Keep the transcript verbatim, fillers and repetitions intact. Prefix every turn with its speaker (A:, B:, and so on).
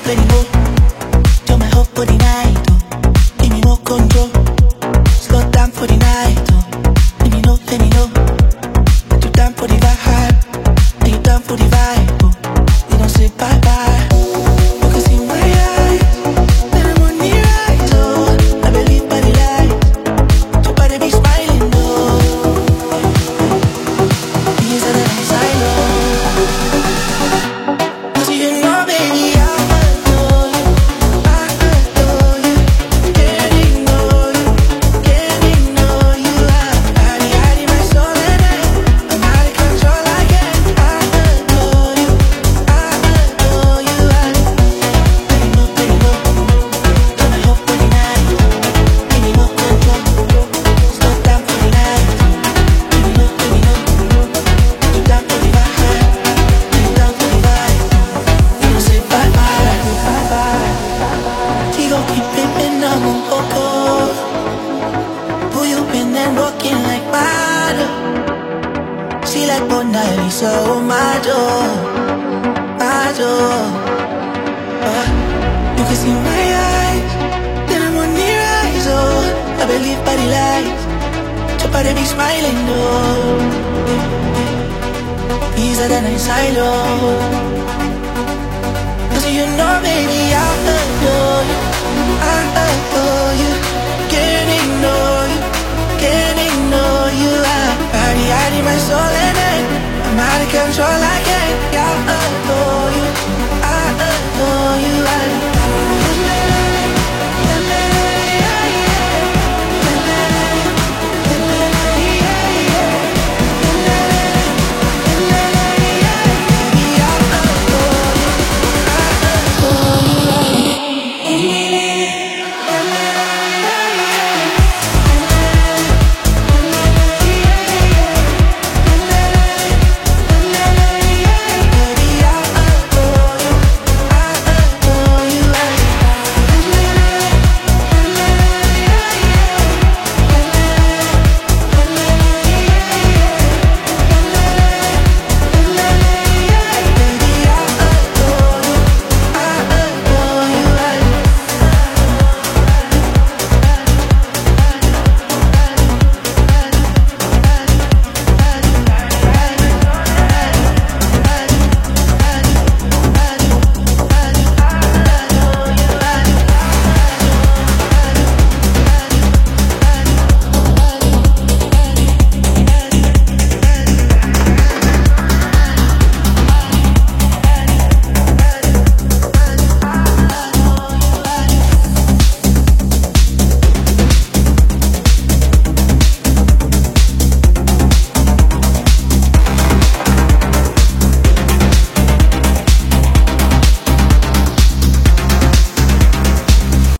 A: let it go. You're my hope for the night, oh. Give me more control. Slow down for the night, oh. Let me know, let me know. That you down for the vibe, that you down for the vibe, oh. You don't say bye bye. Focus in my eyes, then I'm on the rise, oh. I believe by the light, so better be smiling, oh. These are the nights I know. Cause you know, baby, I adore you, I adore you. Can't ignore you, can't ignore you. I hide, hide my soul and I, I'm out of control again. I adore you, I adore you. I let it know, let it know. You're my hope for the night. Give me more control. Slow down for the night. Let me know, let me know. You down for the vibe, you down for the vibe. You don't say bye bye, bye bye. He gon' keep pimpin', I'm on coco. Pull you in and rockin' like water. She like Mona Lisa, oh my door, my door. Uh, you can see my eyes, then I'm on the rise, oh. I believe by the lights, so better be smiling, oh. These are the nights I love. Cause you know, baby, I adore you, I adore you. Can't ignore you, can't ignore you. I hide, hide my soul and I, I'm out of control again.